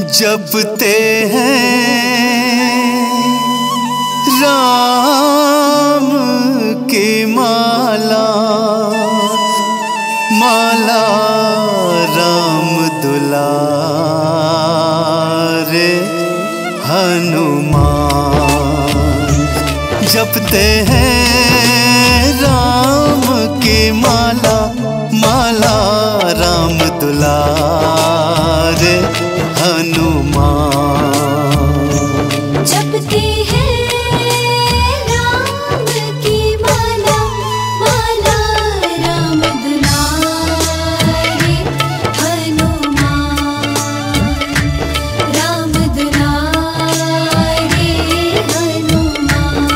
जपते हैं राम की माला, माला राम दुलारे हनुमान। जपते हैं राम की माला, माला राम दुलारे हनुमान। जपते हैं राम की माला, माला राम दुलारे हनुमान, राम दुलारे हनुमान।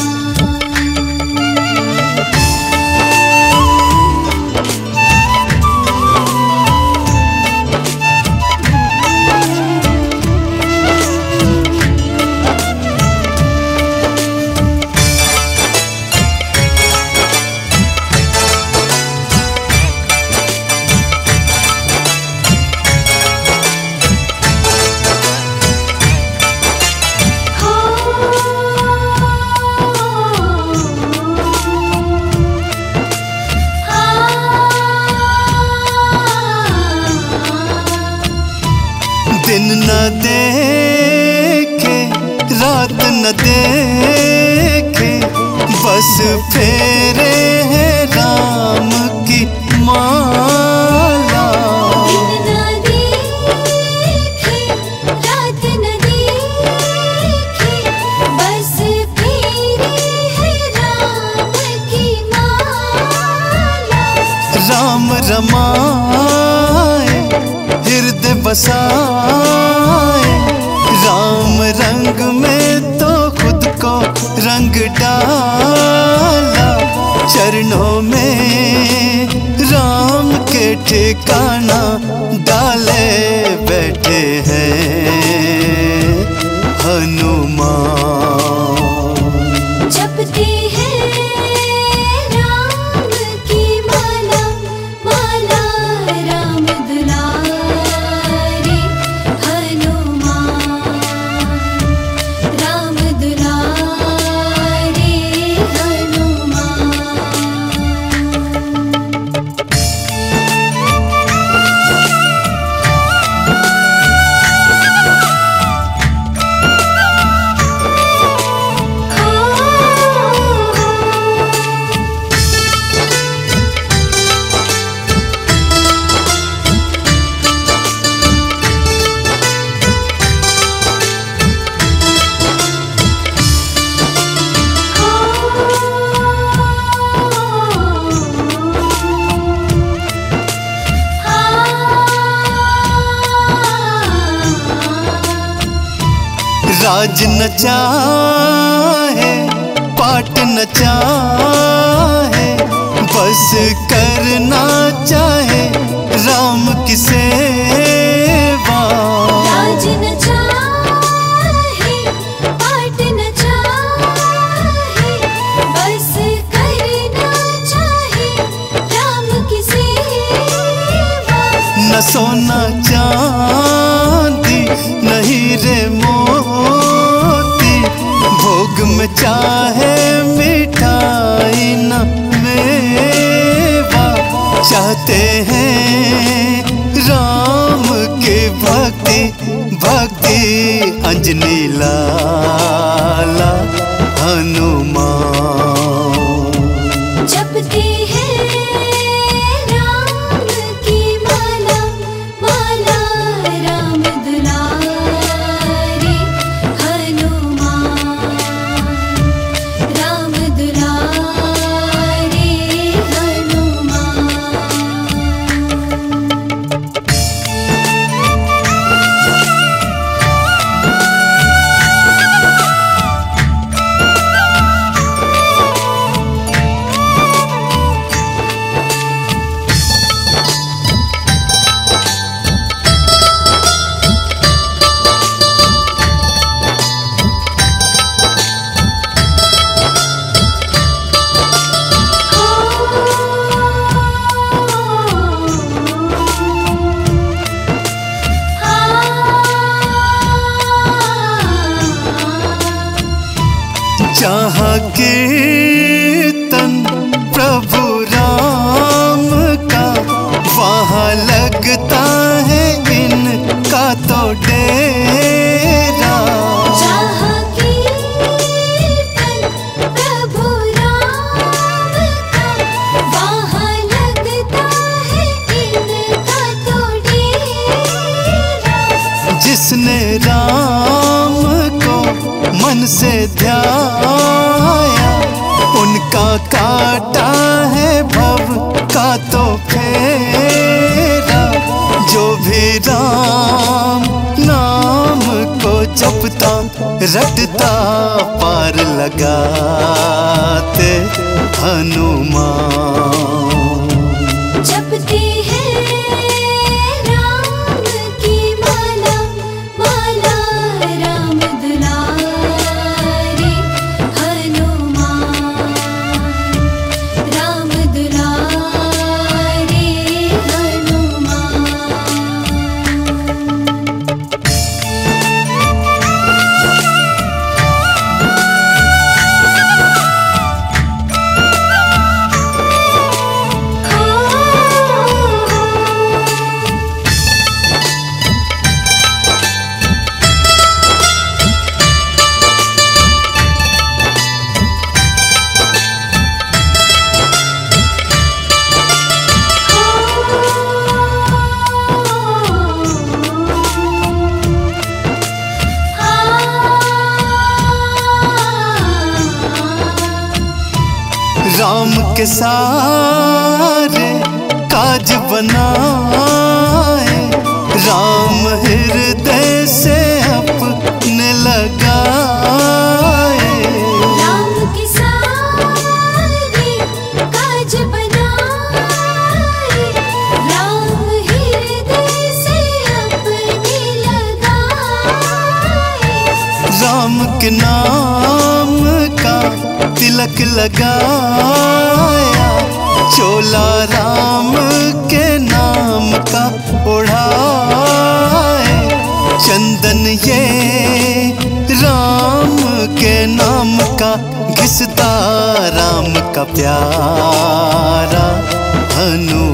दिन न देखे रात न देखे, बस फेरे हैं राम की माला। दिन न देखे रात न देखे, बस फेरे हैं राम की माला। राम रमाए हृदय बसाए, राम रंग में तो खुद को रंग डाला। चरणों में राम के ठिकाना डाले बैठे हैं हनुमान। जपते हैं राम की माला, माला राम दुलारे हनुमान, राम दुलारे हनुमान। राज न चाहे पाट न चाहे, बस करना चाहे राम की सेवा। राज न चाहे पाट न चाहे, बस करना चाहे राम की सेवा। न सोना चांदी न हीरे मोती, भोग में चाहे मिठाई न मेवा। चाहते हैं राम की भक्ति, भक्ति अंजनी लाला हनुमान। जपते हैं राम की माला, माला राम दुलारे हनुमान, राम दुलारे हनुमान। जहाँ कीर्तन प्रभु राम का, वहाँ लगता है इनका तो डेरा। जहाँ कीर्तन प्रभु राम का, वहाँ लगता है इनका तो डेरा। जिसने राम को मन से ध्याया, उनका काटा है भव का तो फेरा। जो भी राम नाम को जपता रटता, पार लगाते हनुमान। जपते हैं राम की माला, माला राम दुलारे हनुमान, राम दुलारे हनुमान। राम के सारे काज बनाए, राम हृदय से अपने लगाए। राम के सारे काज बनाए, राम हृदय से अपने लगाए। राम के नाम का तिलक लगाया, चोला राम के नाम का ओढ़ाए। चंदन ये राम के नाम का घिसता, राम का प्यारा हनुमान।